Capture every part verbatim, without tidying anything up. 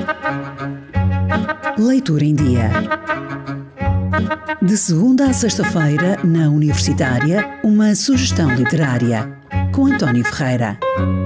Leitura em Dia. De segunda a sexta-feira, na Universitária, uma sugestão literária, com António Ferreira.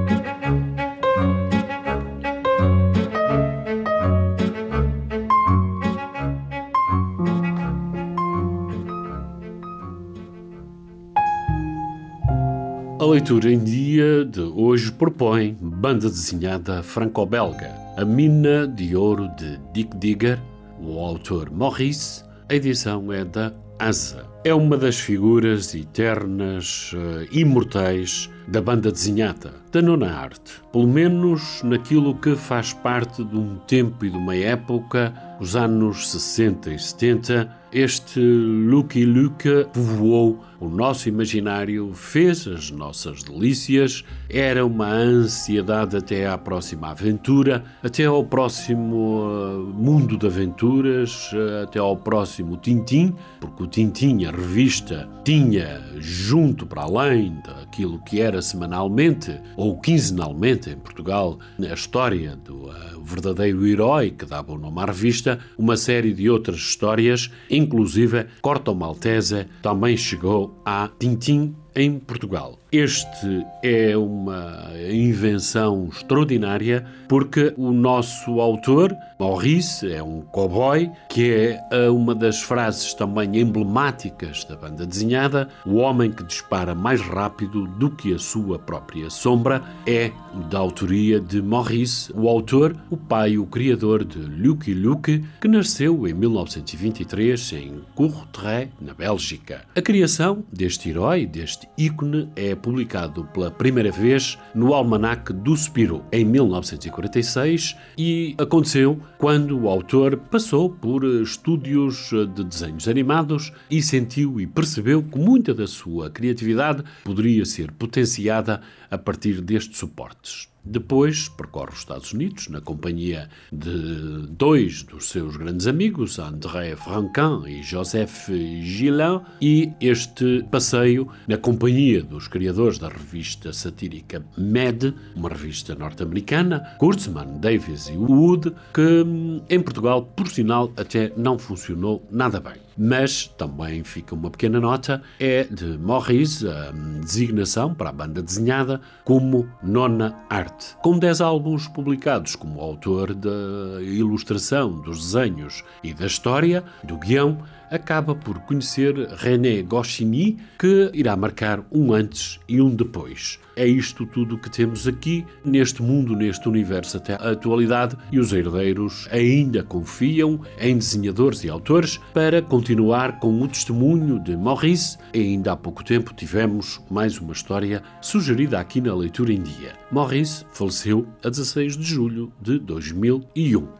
A leitura em dia de hoje propõe banda desenhada franco-belga, A Mina de Ouro de Dick Digger, o autor Maurice, a edição é da Asa. É uma das figuras eternas, uh, imortais da banda desenhada, da nona arte. Pelo menos naquilo que faz parte de um tempo e de uma época, os anos sessenta e setenta, este Lucky Luke povoou o nosso imaginário, fez as nossas delícias, era uma ansiedade até à próxima aventura, até ao próximo uh, mundo de aventuras, uh, até ao próximo Tintin, porque o Tintin, a revista, tinha junto para além daquilo que era semanalmente ou quinzenalmente em Portugal, a história do uh, verdadeiro herói que dava o nome à revista, uma série de outras histórias, inclusive Corto Maltese também chegou a Tintin em Portugal. Este é uma invenção extraordinária porque o nosso autor, Maurice, é um cowboy, que é uma das frases também emblemáticas da banda desenhada: o homem que dispara mais rápido do que a sua própria sombra, é da autoria de Maurice, o autor, o pai, o criador de Lucky Luke, que nasceu em mil novecentos e vinte e três em Courtrai, na Bélgica. A criação deste herói, deste ícone, é publicado pela primeira vez no Almanac do Spirou, em mil novecentos e quarenta e seis, e aconteceu quando o autor passou por estúdios de desenhos animados e sentiu e percebeu que muita da sua criatividade poderia ser potenciada a partir destes suportes. Depois percorre os Estados Unidos na companhia de dois dos seus grandes amigos, André Franquin e Joseph Gillin, e este passeio na companhia dos criadores da revista satírica Mad, uma revista norte-americana, Kurtzman, Davies e Wood, que em Portugal, por sinal, até não funcionou nada bem. Mas também fica uma pequena nota, é de Maurice a designação para a banda desenhada como nona arte. Com dez álbuns publicados como autor da ilustração, dos desenhos e da história, do guião, acaba por conhecer René Goscinny, que irá marcar um antes e um depois. É isto tudo que temos aqui, neste mundo, neste universo até a atualidade, e os herdeiros ainda confiam em desenhadores e autores para continuar com o testemunho de Maurice. E ainda há pouco tempo tivemos mais uma história sugerida aqui na Leitura em Dia. Maurice faleceu a dezasseis de julho de dois mil e um.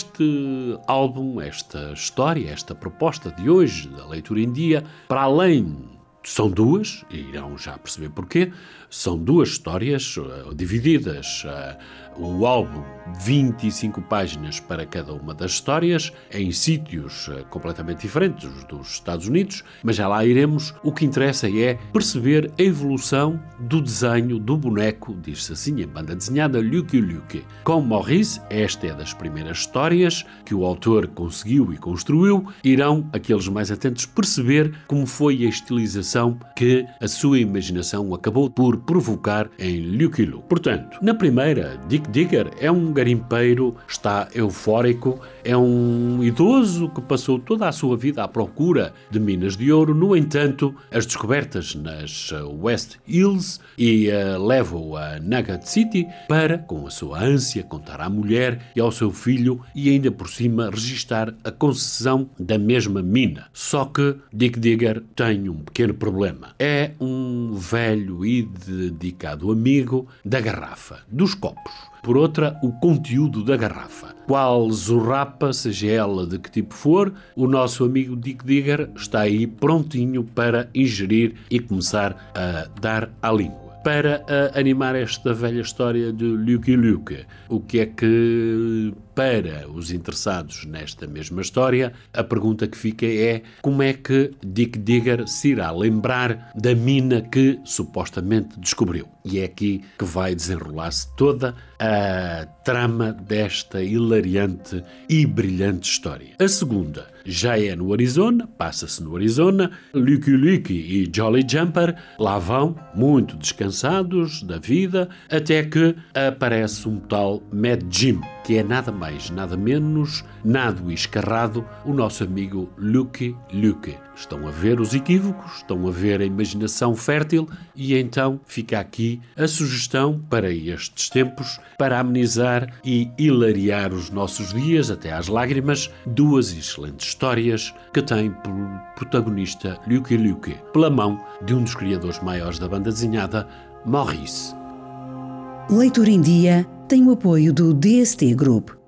Este álbum, esta história, esta proposta de hoje da Leitura em Dia, para além, são duas, e irão já perceber porquê, são duas histórias uh, divididas, uh, o álbum vinte e cinco páginas para cada uma das histórias, em sítios uh, completamente diferentes dos Estados Unidos, mas já lá iremos. O que interessa é perceber a evolução do desenho do boneco, diz-se assim em banda desenhada, Lucky Luke. Com Maurice, esta é das primeiras histórias que o autor conseguiu e construiu. Irão aqueles mais atentos perceber como foi a estilização que a sua imaginação acabou por provocar em Lucky Luke. Portanto, na primeira, Dick Digger é um garimpeiro, está eufórico, é um idoso que passou toda a sua vida à procura de minas de ouro. No entanto, as descobertas nas West Hills e uh, levam a Nugget City para, com a sua ânsia, contar à mulher e ao seu filho e ainda por cima registar a concessão da mesma mina. Só que Dick Digger tem um pequeno problema. É um velho e dedicado amigo da garrafa, dos copos. Por outra, o conteúdo da garrafa. Qual zurrapa, seja ela de que tipo for, o nosso amigo Dick Digger está aí prontinho para ingerir e começar a dar à língua. Para uh, animar esta velha história de Lucky Luke, o que é que para os interessados nesta mesma história, a pergunta que fica é como é que Dick Digger se irá lembrar da mina que supostamente descobriu. E é aqui que vai desenrolar-se toda a trama desta hilariante e brilhante história. A segunda já é no Arizona, passa-se no Arizona. Lucky Luke e Jolly Jumper lá vão, muito descansados da vida, até que aparece um tal Mad Jim, que é nada mais, nada menos, nado e escarrado, o nosso amigo Lucky Luke. Estão a ver os equívocos, estão a ver a imaginação fértil, e então fica aqui a sugestão para estes tempos, para amenizar e hilariar os nossos dias até às lágrimas, duas excelentes histórias que têm por protagonista Lucky Luke, pela mão de um dos criadores maiores da banda desenhada, Maurice. Leitura em Dia tem o apoio do D S T Group.